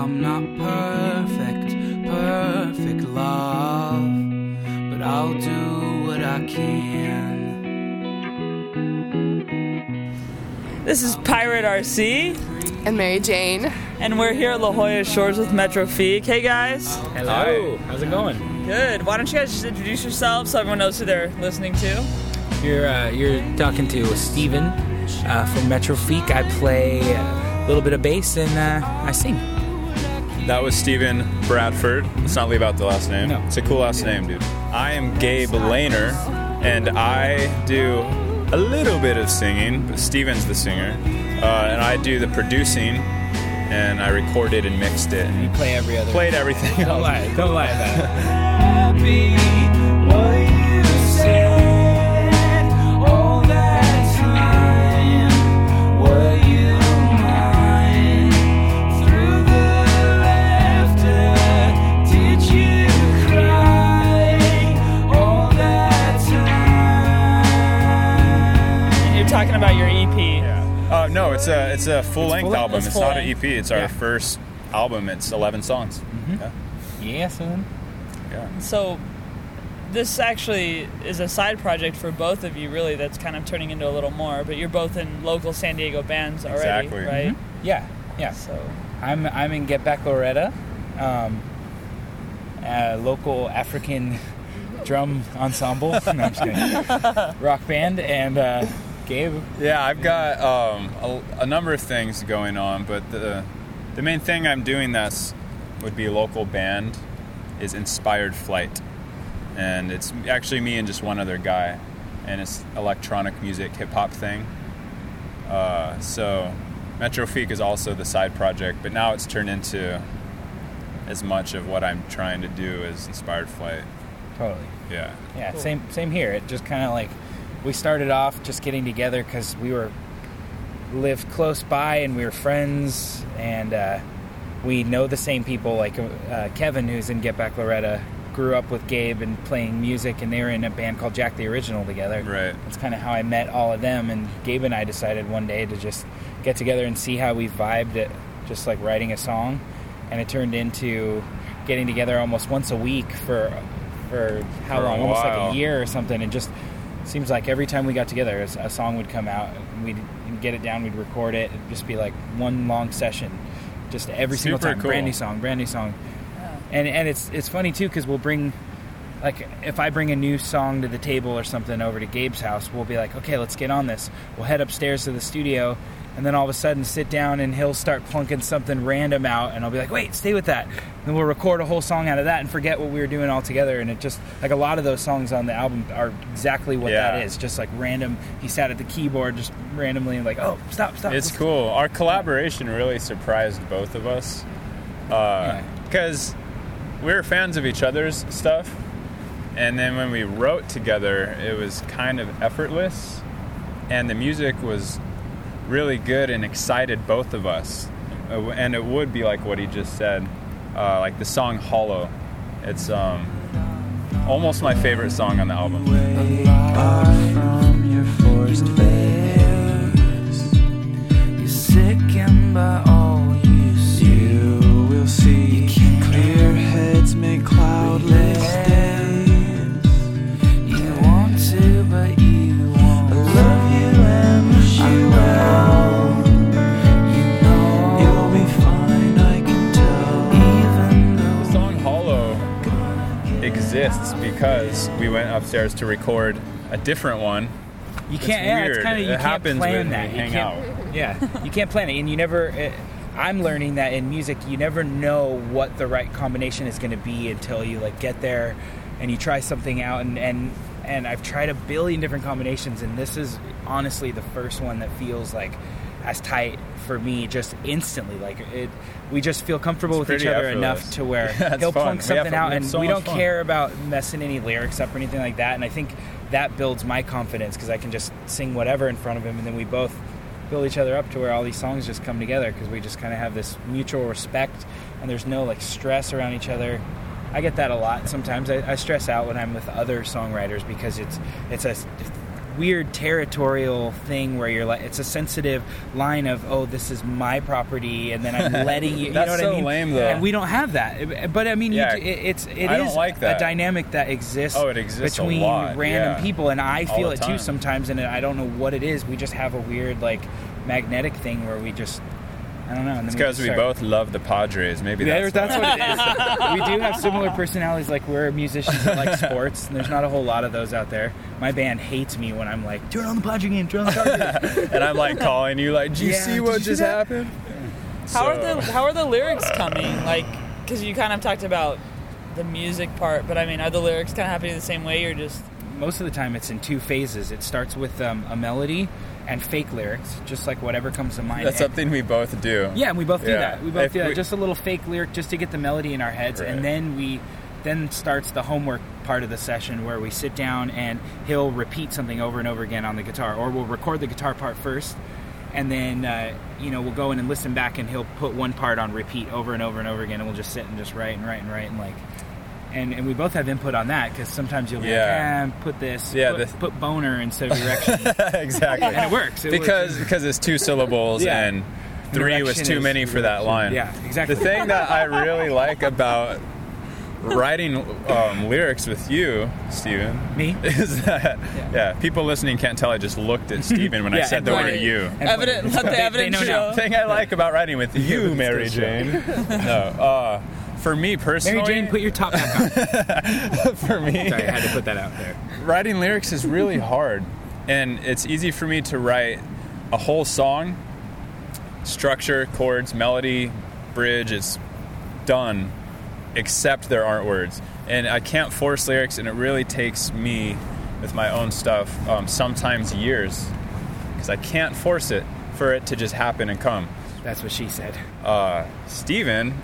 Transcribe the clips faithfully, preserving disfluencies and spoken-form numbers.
I'm not perfect, perfect love, but I'll do what I can. This is Pirate R C. And Mary Jane. And we're here at La Jolla Shores with Metro Feek. Hey guys. Hello. How's it going? Good. Why don't you guys just introduce yourselves so everyone knows who they're listening to? You're uh, you're talking to Steven uh, from Metro Feek. I play a little bit of bass and uh, I sing. That was Steven Bradford. Let's not leave out the last name. No. It's a cool last name, dude. I am Gabe Lehner, and I do a little bit of singing, but Steven's the singer. Uh, and I do the producing, and I recorded and mixed it. And you play every other... Played everything Don't else. lie. Don't lie about it. Happy what you said all that time. Were you mine through the laughter? Did you cry all that time? You're talking about your E P. Yeah. Uh, no, it's a it's a full length full- album. it's It's full not an E length. P. It's our Yeah. first album. It's eleven songs. Mm-hmm. Yeah. Yeah, son. Yeah. So this actually is a side project for both of you, really, that's kind of turning into a little more, but you're both in local San Diego bands already, Exactly. right? Mm-hmm. Yeah, yeah. So I'm I'm in Get Back Loretta, um, a local African drum ensemble. No, I'm just kidding. Rock band, and uh, Gabe. Yeah, I've got um, a, a number of things going on, but the the main thing I'm doing that's would be a local band is Inspired Flight, and it's actually me and just one other guy, and it's electronic music, hip hop thing. Uh, so Metro Feek is also the side project, but now it's turned into as much of what I'm trying to do as Inspired Flight. Totally. Yeah. Yeah, Cool. same same here. It just kind of like we started off just getting together because we were lived close by and we were friends, and uh, we know the same people. Like uh, Kevin, who's in Get Back Loretta, grew up with Gabe and playing music, and they were in a band called Jack the Original together. Right. That's kind of how I met all of them, and Gabe and I decided one day to just get together and see how we vibed at just like writing a song, and it turned into getting together almost once a week for for how For a long? Almost like while. a year or something. It just seems like every time we got together, a, a song would come out, and we'd get it down, we'd record it, it'd just be like one long session, just every single Super time, cool. brand new song, brand new song. And and it's it's funny too because we'll bring, like, if I bring a new song to the table or something over to Gabe's house, we'll be like, okay, let's get on this. We'll head upstairs to the studio, and then all of a sudden sit down and he'll start plunking something random out, and I'll be like, wait, stay with that. Then we'll record a whole song out of that and forget what we were doing all together. And it just, like, a lot of those songs on the album are exactly what Yeah. that is. Just like random, he sat at the keyboard just randomly and like, oh, stop, stop. It's cool. Our collaboration really surprised both of us because we were fans of each other's stuff, and then when we wrote together, it was kind of effortless, and the music was really good and excited both of us. Uh, And it would be like what he just said, uh, like the song "Hollow." It's um, almost my favorite song on the album. Apart from your forced face, you're sickened by all you see. You will see clear heads make cloudless days. You want to, but you won't. I love you and wish you well. You know you'll be fine, I can tell. Even though The song "Hollow" exists because we went upstairs to record a different one. You It's can't. Yeah, it's weird. kind of you It can't happens plan when we that. You hang can't- out. Yeah, you can't plan it, and you never. Uh, I'm learning that in music, you never know what the right combination is going to be until you like get there, and you try something out. And and and I've tried a billion different combinations, and this is honestly the first one that feels like as tight for me, just instantly. Like it, we just feel comfortable It's with each pretty other effortless. enough to where Yeah, it's he'll fun. plunk We something have- out, we have and so we much don't fun. care about messing any lyrics up or anything like that. And I think that builds my confidence because I can just sing whatever in front of him, and then we both build each other up to where all these songs just come together because we just kind of have this mutual respect, and there's no like stress around each other. I get that a lot sometimes. I, I stress out when I'm with other songwriters because it's it's a weird territorial thing where you're like, it's a sensitive line of, oh, this is my property, and then I'm letting you. You That's know what so I mean? lame, though. And we don't have that. But I mean, Yeah. you, it, it's it I is don't like that. a dynamic that exists. Oh, it exists a between lot, random yeah. people, and I All feel the it too time. sometimes, and I don't know what it is. We just have a weird like magnetic thing where we just. I don't know. And then It's because we start- both love the Padres. Maybe Yeah, that's, that's why. what it is. We do have similar personalities. Like, we're musicians that like sports, and there's not a whole lot of those out there. My band hates me when I'm like, turn on the Padre game, turn on the Padre game. And I'm like calling you, like, do you Yeah, see did what you see just that? happened? How are So- the how are the lyrics coming? Like, because you kind of talked about the music part, but I mean, are the lyrics kind of happening the same way? You're just Most of the time, it's in two phases. It starts with um, a melody and fake lyrics, just like whatever comes to mind. That's And- something we both do. Yeah, and we both do Yeah. that. We both If do that. we- Just a little fake lyric, just to get the melody in our heads, Right. and then we, then starts the homework part of the session where we sit down and he'll repeat something over and over again on the guitar, or we'll record the guitar part first, and then uh, you know we'll go in and listen back, and he'll put one part on repeat over and over and over again, and we'll just sit and just write and write and write and like. And, and we both have input on that because sometimes you'll be Yeah. like, eh, put this, Yeah, put, this- put boner instead of erection, Exactly. and it works. It because works. because it's two syllables Yeah. and three was Direction too is many for that direction. line. Yeah, exactly. The thing that I really like about writing um, lyrics with you, Steven, Me? is that Yeah. yeah. people listening can't tell I just looked at Steven when I Yeah, said and the pointed. word you. And evident. pointed. Let the They- they evidence know now. show. The thing I like about writing with you, Mary Jane. No, uh, for me personally, Mary Jane, put your top back on. for me, Sorry, I had to put that out there. writing lyrics is really hard, and it's easy for me to write a whole song, structure, chords, melody, bridge. It's done, except there aren't words, and I can't force lyrics, and it really takes me with my own stuff um, sometimes years because I can't force it for it to just happen and come. That's what she said. Uh, Steven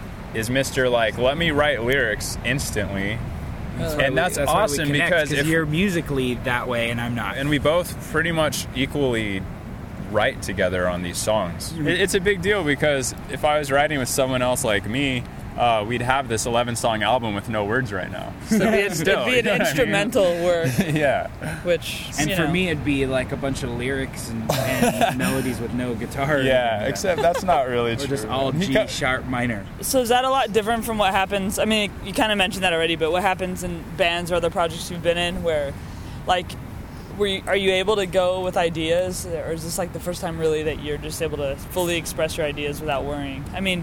is Mister like, let me write lyrics instantly. And that's why we awesome connect, because if- you're musically that way and I'm not. And we both pretty much equally write together on these songs. Mm-hmm. It, it's a big deal because if I was writing with someone else like me, uh, we'd have this eleven song album with no words right now. it'd be, an- Still, it'd be you know an what I mean? instrumental work, Yeah. which and you for know, me, it'd be like a bunch of lyrics and, and melodies with no guitar. Yeah, except that's not really or true. just all He G co- sharp minor. So is that a lot different from what happens? I mean, you kind of mentioned that already, but what happens in bands or other projects you've been in where, like, were you, are you able to go with ideas, or is this like the first time really that you're just able to fully express your ideas without worrying? I mean,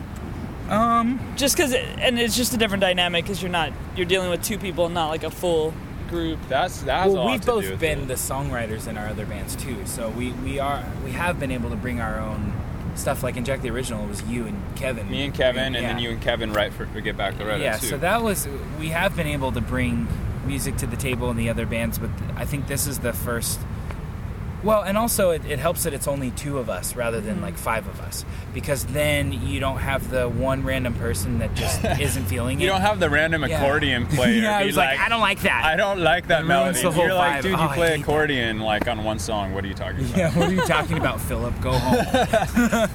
Um, just because, it, and it's just a different dynamic because you're not you're dealing with two people, not like a full group. That's that's well, all we've to do both with been it. the songwriters in our other bands too, so we, we are we have been able to bring our own stuff. Like in Jack the Original, it was you and Kevin. Me and Kevin, and Yeah. then you and Kevin write for, for Get Back Loretta Yeah, too. so that was we have been able to bring music to the table in the other bands, but I think this is the first. Well, and also it, it helps that it's only two of us rather than like five of us, because then you don't have the one random person that just isn't feeling it. you don't have the random Yeah. accordion player. yeah, I be was like, I don't like that. I don't like that It ruins melody. the whole You're like, vibe. dude, Oh, you I play hate that. accordion like on one song. What are you talking about? Yeah, what are you talking about, Philip? Go home.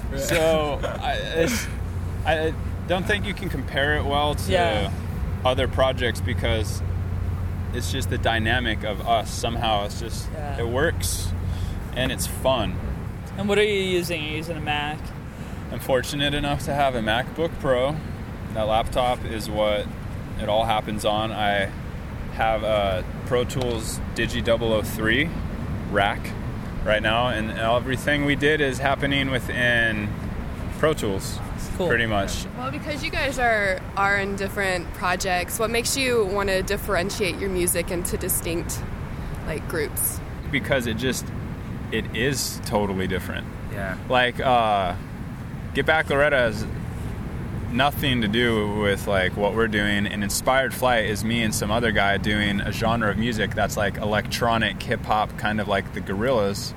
So I, it's, I don't think you can compare it well to Yeah. other projects because it's just the dynamic of us. Somehow it's just Yeah. it works and it's fun. And what are you using? Are you using a Mac? I'm fortunate enough to have a MacBook Pro. That laptop is what it all happens on. I have a Pro Tools Digi double oh three rack right now, and everything we did is happening within Pro Tools, Cool. pretty much. Well, because you guys are are in different projects, what makes you want to differentiate your music into distinct like groups? Because it just, it is totally different. Yeah. Like, uh, Get Back Loretta has nothing to do with like what we're doing, and Inspired Flight is me and some other guy doing a genre of music that's like electronic hip hop, kind of like the Gorillaz.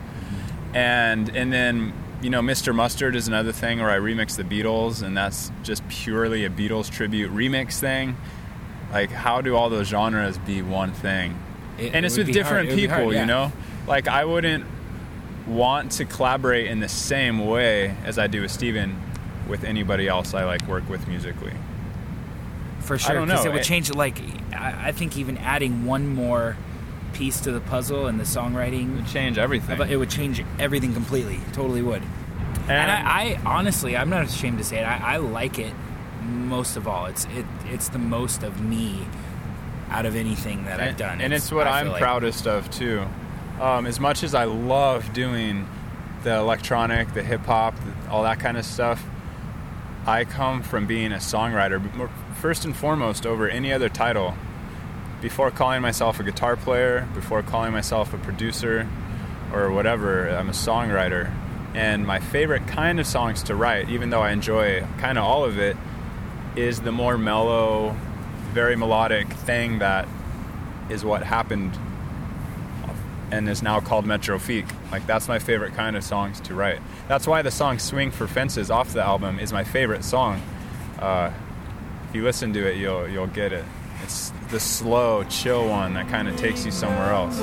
And and then, you know, Mister Mustard is another thing where I remix the Beatles, and that's just purely a Beatles tribute remix thing. Like, how do all those genres be one thing? It- and it it's would with be hard. different It would be people, hard, yeah. you know? Like, I wouldn't want to collaborate in the same way as I do with Steven with anybody else I like work with musically. For sure, don't because know. it would It- change. Like, I, I think even adding one more piece to the puzzle and the songwriting. It'd change everything. But it would change everything completely. It totally would. And, And I, I honestly, I'm not ashamed to say it. I, I like it most of all. It's it it's the most of me out of anything that and, I've done. And it's, it's what I I'm like. proudest of too. Um, as much as I love doing the electronic, the hip hop, all that kind of stuff, I come from being a songwriter, but more, first and foremost, over any other title. Before calling myself a guitar player, before calling myself a producer or whatever, I'm a songwriter. And my favorite kind of songs to write, even though I enjoy kind of all of it, is the more mellow, very melodic thing that is what happened and is now called Metro Feek. Like, that's my favorite kind of songs to write. That's why the song Swing for Fences off the album is my favorite song. Uh, if you listen to it, you'll you'll get it. It's the slow, chill one that kind of takes you somewhere else.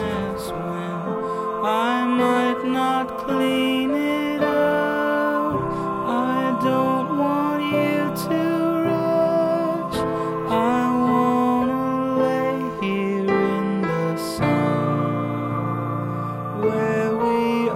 I might not clean it up. I don't want you to rush. I wanna lay here in the sun where we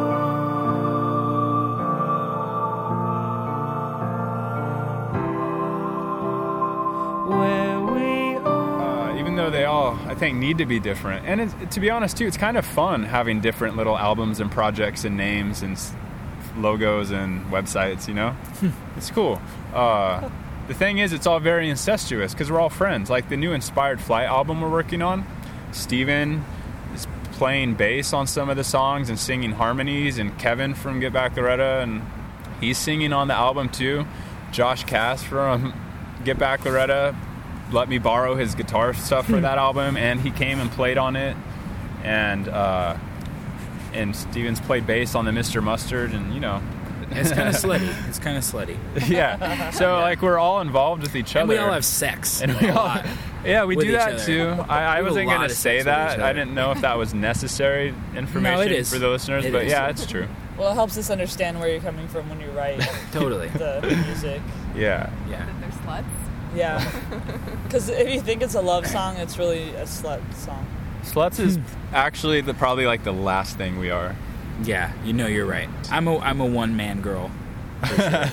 are. Where we are. Uh, even though they all, I think, need to be different. And it's, to be honest, too, it's kind of fun having different little albums and projects and names and s- logos and websites, you know? It's cool. Uh, the thing is, it's all very incestuous because we're all friends. Like the new Inspired Flight album we're working on, Steven is playing bass on some of the songs and singing harmonies, and Kevin from Get Back Loretta, and he's singing on the album too. Josh Cass from Get Back Loretta let me borrow his guitar stuff for that album, and he came and played on it. And uh, and Stevens played bass on the Mister Mustard, and you know, It's kind of slutty. It's kind of slutty. yeah. So like we're all involved with each other, And we all have sex. and we a all, lot. yeah, we with do each that other. too. I, I We do a wasn't lot gonna of say sex with that. each I other. didn't know if that was necessary information is. for the listeners, It but is. yeah, it's true. Well, it helps us understand where you're coming from when you write Totally. the music. Yeah. Yeah. That they're sluts. Yeah. Because if you think it's a love song, it's really a slut song. Sluts is actually the probably like the last thing we are. Yeah, you know you're right. I'm a I'm a one man girl. For sure.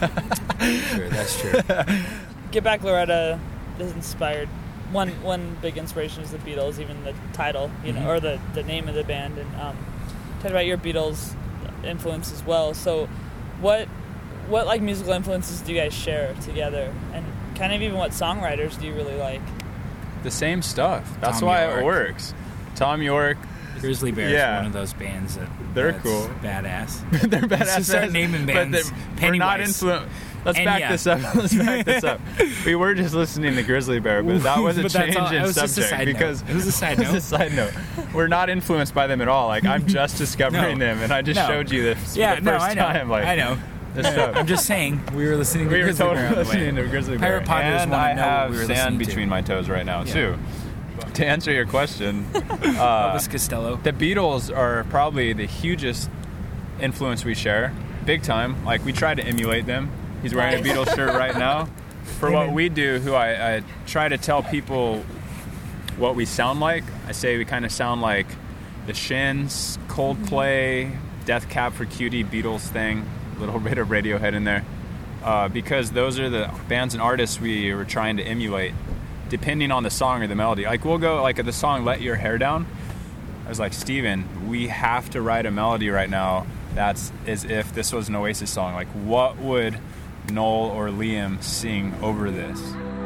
Sure, that's true. Get Back Loretta is inspired. One one big inspiration is the Beatles, even the title, you know, Mhm. or the, the name of the band. And um, talk about your Beatles influence as well. So, what what like musical influences do you guys share together? And kind of even what songwriters do you really like? The same stuff. That's Tom why York. it works. Tom York. Grizzly Bear Yeah. is one of those bands that They're that's cool. Badass. They're badass. Let's just start bands, naming but bands. they're- We're not Pennywise. influenced. Let's And back yeah. this up. Let's back this up. We were just listening to Grizzly Bear, but that was a But that's change all- it in was just a subject side note. because It was a side it was note. a side note. We're not influenced by them at all. Like I'm just discovering No. them, and I just No. showed you this Yeah, for the no, first I know. time. Like I know. this stuff. I'm just saying we were listening to we were Grizzly Bear totally on the way. listening to Grizzly Bear, Pirate Poggers and wanna I know what have we were sand listening to. between my toes right now Yeah. too. To answer your question, Elvis Costello. the Beatles are probably the hugest influence we share, big time. Like we try to emulate them. He's wearing a Beatles shirt right now. For what we do, who I, I try to tell people what we sound like. I say we kind of sound like the Shins, Coldplay, Death Cab for Cutie, Beatles thing, a little bit of Radiohead in there, uh, because those are the bands and artists we were trying to emulate, depending on the song or the melody. Like we'll go like at the song "Let Your Hair Down." I was like, Steven, we have to write a melody right now that's as if this was an Oasis song. Like, what would Noel or Liam sing over this?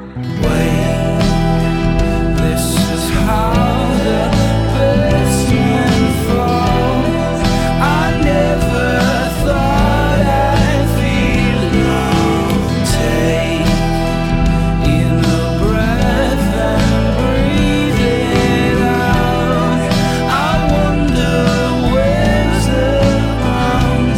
This is how the best men fall. I never thought I'd feel long. Take in the breath and breathe it out. I wonder where's the bound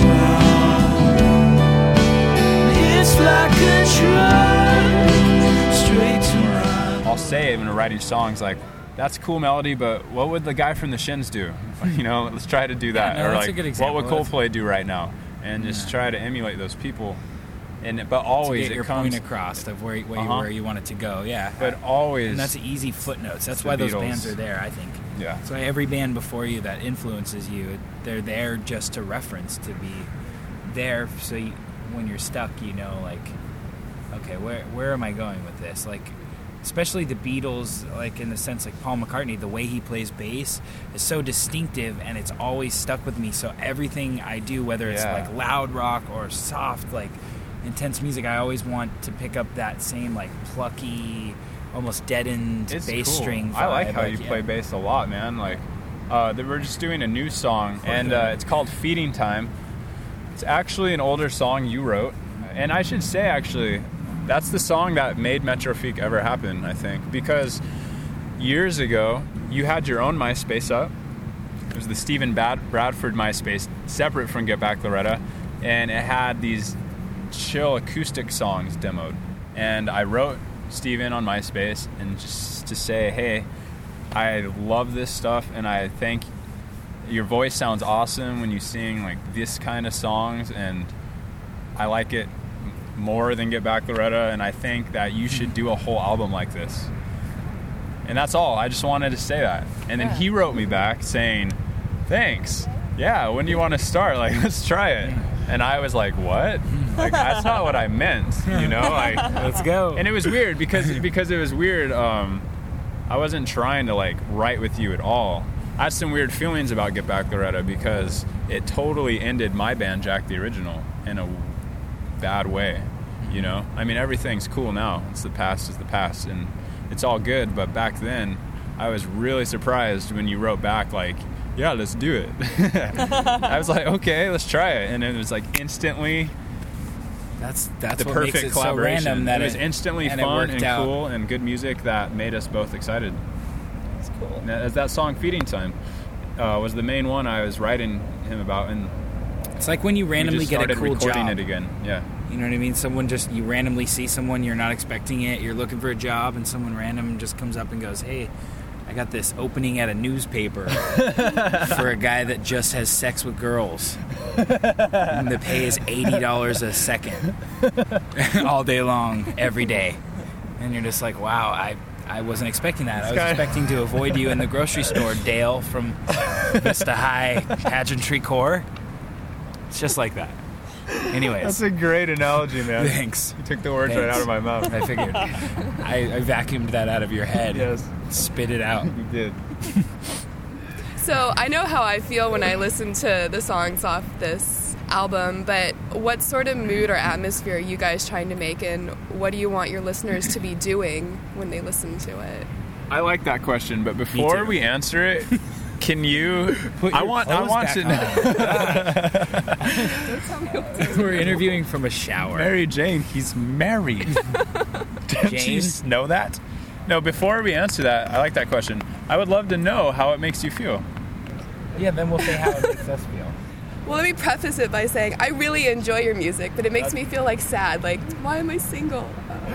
It's like a drug straight to my I'll say it when we're writing songs like, that's a cool melody, but what would the guy from the Shins do? You know, let's try to do that. Yeah, no, or that's a like, good what example. would That's- Coldplay do right now? And just Yeah. try to emulate those people. And but To always get it your comes, point across of where, where, you, Uh-huh. where you want it to go. Yeah. but always And that's easy footnotes. That's the why those Beatles. bands are there, I think. Yeah. So every band before you that influences you, they're there just to reference, to be there. So you, when you're stuck, you know, like, okay, where where am I going with this? Like, especially the Beatles, like in the sense, like Paul McCartney, the way he plays bass is so distinctive, and it's always stuck with me. So everything I do, whether it's Yeah. like loud rock or soft, like intense music, I always want to pick up that same like plucky, almost deadened It's bass cool. string vibe. I like how you yeah. play bass a lot, man. Like, uh, they we're just doing a new song, and uh, it's called Feeding Time. It's actually an older song you wrote, and I should say, actually, that's the song that made Metrofeek ever happen, I think, because years ago, you had your own MySpace up. It was the Stephen Bad- Bradford MySpace, separate from Get Back Loretta, and it had these chill acoustic songs demoed. And I wrote Steven on MySpace and just to say, hey, I love this stuff, and I think your voice sounds awesome when you sing like this kind of songs, and I like it more than Get Back Loretta, and I think that you should do a whole album like this. And that's all. I just wanted to say that. And then Yeah. he wrote me back saying, thanks. Yeah, when do you want to start? Like, let's try it. And I was like, what? Like, that's not what I meant, you know? Like, Let's go. and it was weird because because it was weird. Um, I wasn't trying to like write with you at all. I had some weird feelings about Get Back Loretta because it totally ended my band, Jack the Original, in a bad way. You know, I mean, everything's cool now. It's the past is the past, and it's all good. But back then, I was really surprised when you wrote back like, "Yeah, let's do it." I was like, "Okay, let's try it," and it was like instantly. That's that's The what perfect makes it so collaboration. random that it was instantly and it fun worked and out. cool and good music that made us both excited. It's cool. And that, that song "Feeding Time" uh, was the main one I was writing him about, and It's like when you we randomly just get a started cool recording job. it again. Yeah, You know what I mean? Someone just, you randomly see someone, you're not expecting it, you're looking for a job, and someone random just comes up and goes, hey, I got this opening at a newspaper for a guy that just has sex with girls. And the pay is eighty dollars a second. All day long, every day. And you're just like, wow, I, I wasn't expecting that. I was guy- expecting to avoid you in the grocery store, Dale from Vista High Pageantry Corps. It's just like that. Anyways. that's a great analogy, man. Thanks. You took the words right Thanks. out of my mouth. I figured. I, I vacuumed that out of your head. Yes. Spit it out. You did. So I know how I feel when I listen to the songs off this album, but what sort of mood or atmosphere are you guys trying to make, and what do you want your listeners to be doing when they listen to it? I like that question, but before too. we answer it, can you? Put I your want. I clothes want back to. on. We're interviewing from a shower. Mary Jane, he's married. Don't you Jane? s- know that? No, before we answer that, I like that question. I would love to know how it makes you feel. Yeah, then we'll say how it makes us feel. Well, let me preface it by saying I really enjoy your music, but it makes me feel like sad. Like, why am I single?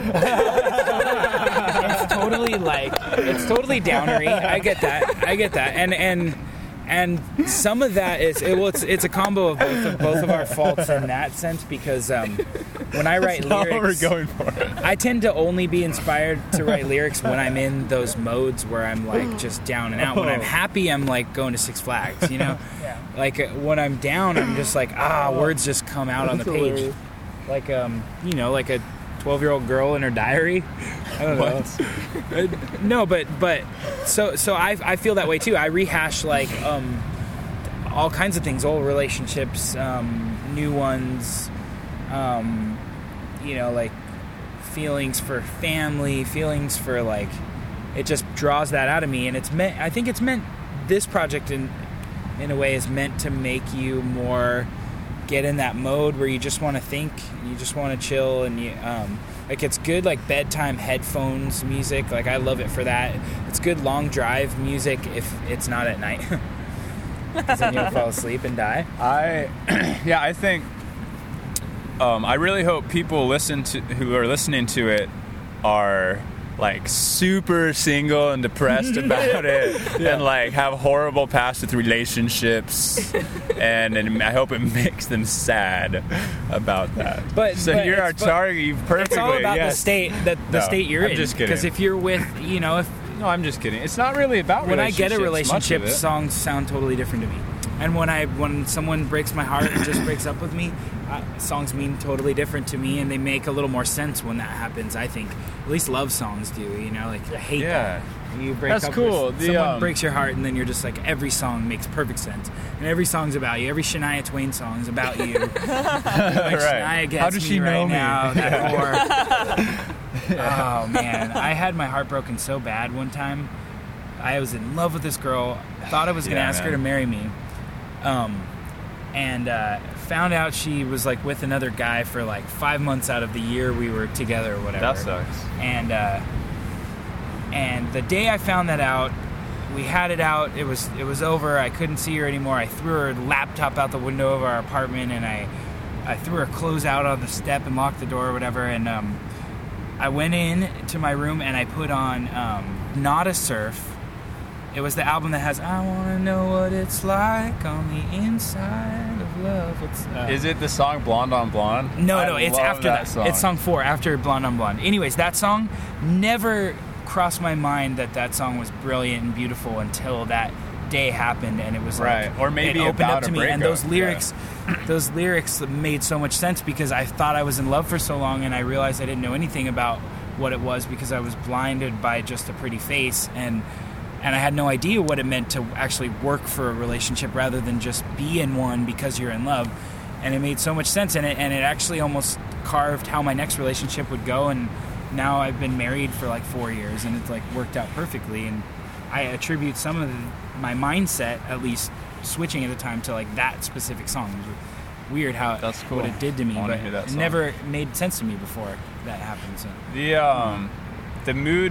It's totally like, it's totally downery. I get that. I get that. And and and some of that is it, well, it's it's a combo of both of both of our faults in that sense, because um, when I write That's not what lyrics, we're going for. I tend to only be inspired to write lyrics when I'm in those modes where I'm like just down and out. When I'm happy, I'm like going to Six Flags, you know? Like uh, when I'm down, I'm just like, ah, words just come out on the page. Like, um, you know, like a twelve-year-old girl in her diary. I don't know. Uh, no, but but so so I I feel that way too. I rehash like um all kinds of things, old relationships, um, new ones, um, you know, like feelings for family, feelings for like, it just draws that out of me, and it's meant. I think it's meant. This project in in a way is meant to make you more get in that mode where you just want to think, you just want to chill, and you um, like it's good like bedtime headphones music. Like I love it for that. It's good long drive music if it's not at night, because then you'll fall asleep and die. I, yeah, I think. Um, I really hope people listen to who are listening to it are like super single and depressed about it, yeah. and like have horrible past with relationships, and, and I hope it makes them sad about that. But so but you're our it's- but target. You've perfectly. It's all about yes. the state that the No, state you're I'm in. just kidding. Because if you're with, you know, if No, I'm just kidding. It's not really about when I get a relationships, relationship, much of it. songs sound totally different to me. And when I when someone breaks my heart and just breaks up with me, uh, songs mean totally different to me, and they make a little more sense when that happens. I think at least love songs do. You know, like I hate Yeah. that. You break That's up cool. With, The, someone um, breaks your heart, and then you're just like every song makes perfect sense, and every song's about you. Every Shania Twain song is about you. You're like, Right. Shania gets How does me she right know me? now. That whore. Oh man, I had my heart broken so bad one time. I was in love with this girl. Thought I was gonna Yeah, ask her man. to marry me, um, and uh, found out she was like with another guy for like five months out of the year we were together or whatever. That sucks. And uh, and the day I found that out, we had it out. It was it was over. I couldn't see her anymore. I threw her laptop out the window of our apartment, and I I threw her clothes out on the step and locked the door or whatever. And um, I went in to my room and I put on um, Not a Surf. It was the album that has I Wanna Know What It's Like on the Inside of Love. What's, uh, Is it the song Blonde on Blonde? no, I no, it's love after that. that. Song. It's song four, after Blonde on Blonde. Anyways, that song never crossed my mind that that song was brilliant and beautiful until that day happened, and it was Right. like, Or maybe it opened about up to a me, and those breakup. lyrics, those lyrics made so much sense because I thought I was in love for so long, and I realized I didn't know anything about what it was because I was blinded by just a pretty face, and and I had no idea what it meant to actually work for a relationship rather than just be in one because you're in love. And it made so much sense, and it and it actually almost carved how my next relationship would go. And now I've been married for like four years, and it's like worked out perfectly. And I attribute some of the, my mindset, at least switching at the time, to like that specific song. It was weird how it, That's cool. what it did to me, I wanna but hear that it song. never made sense to me before that happened. So The um, the mood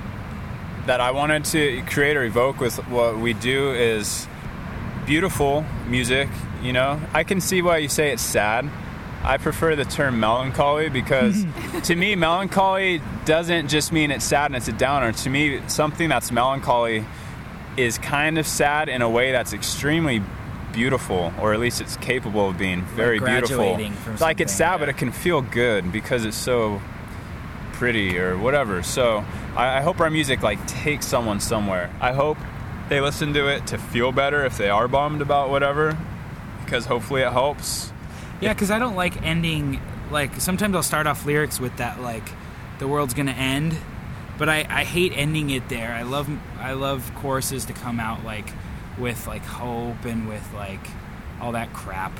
that I wanted to create or evoke with what we do is beautiful music. You know, I can see why you say it's sad. I prefer the term melancholy because to me, melancholy doesn't just mean it's sad and it's a downer. To me, something that's melancholy is kind of sad in a way that's extremely beautiful, or at least it's capable of being very beautiful. graduating from Like it's something, sad, but yeah. it can feel good because it's so pretty or whatever. So I, I hope our music like takes someone somewhere. I hope they listen to it to feel better if they are bummed about whatever, because hopefully it helps. yeah, because I don't like ending. Like sometimes I'll start off lyrics with that, like the world's gonna end, but I, I hate ending it there. I love I love choruses to come out like with like hope and with like all that crap.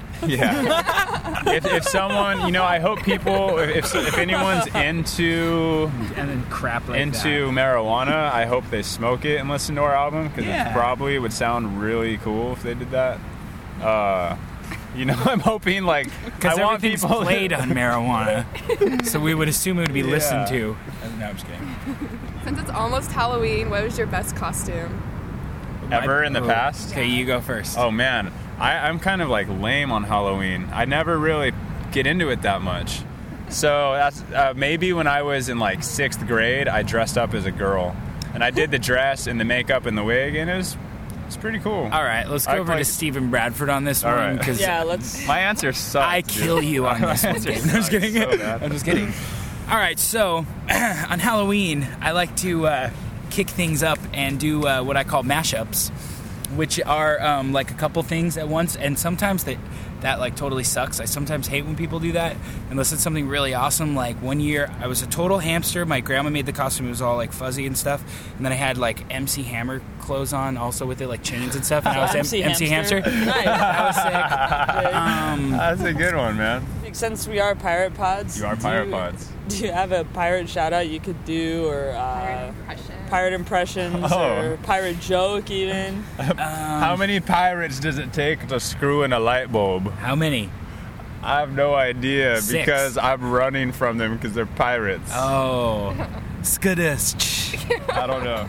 Yeah. if, if someone, you know, I hope people, if, if anyone's into And then crap like into that. marijuana, I hope they smoke it and listen to our album, because Yeah. it probably would sound really cool if they did that. Uh, you know, I'm hoping like Because I want everything's people played on marijuana, so we would assume it would be listened Yeah. to. No, I'm just kidding. Since it's almost Halloween, what was your best costume? ever in the Oh, past. Okay, you go first. Oh man, I, I'm kind of like lame on Halloween. I never really get into it that much. So that's uh, maybe when I was in like sixth grade, I dressed up as a girl, and I did the dress and the makeup and the wig, and it was it's pretty cool. All right, let's go I over like- to Stephen Bradford on this All one right. because Yeah, let's. My answer sucks. I dude. kill you on this My one. answer Gabe. No, I'm just sucks kidding. so bad. I'm just kidding. All right, so on Halloween, I like to uh, kick things up and do uh, what I call mashups, which are um, like a couple things at once, and sometimes that that like totally sucks. I sometimes hate when people do that unless it's something really awesome. Like one year, I was a total hamster. My grandma made the costume; it was all like fuzzy and stuff. And then I had like M C Hammer clothes on, also with it, like chains and stuff. And I was M C M- M C hamster. Hamster. Nice. That was sick. Um, That's a good one, man. Since we are pirate pods, You are do pirate pods. Do you have a pirate shout out you could do, or uh, pirate impressions, Oh. or pirate joke even? How many pirates does it take to screw in a light bulb? How many? I have no idea Six. because I'm running from them because they're pirates. Oh, skadus. I don't know.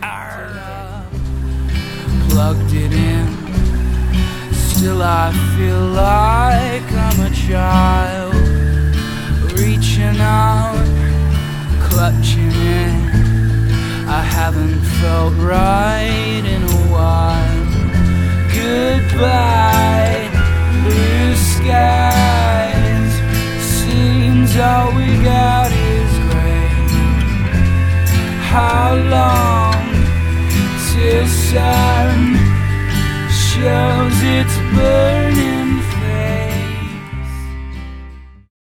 Plugged it in. Still I feel like I'm a child, reaching out, clutching in. I haven't felt right in a while. Goodbye, blue skies. Seems all we got is gray. How long the sun shows its burning.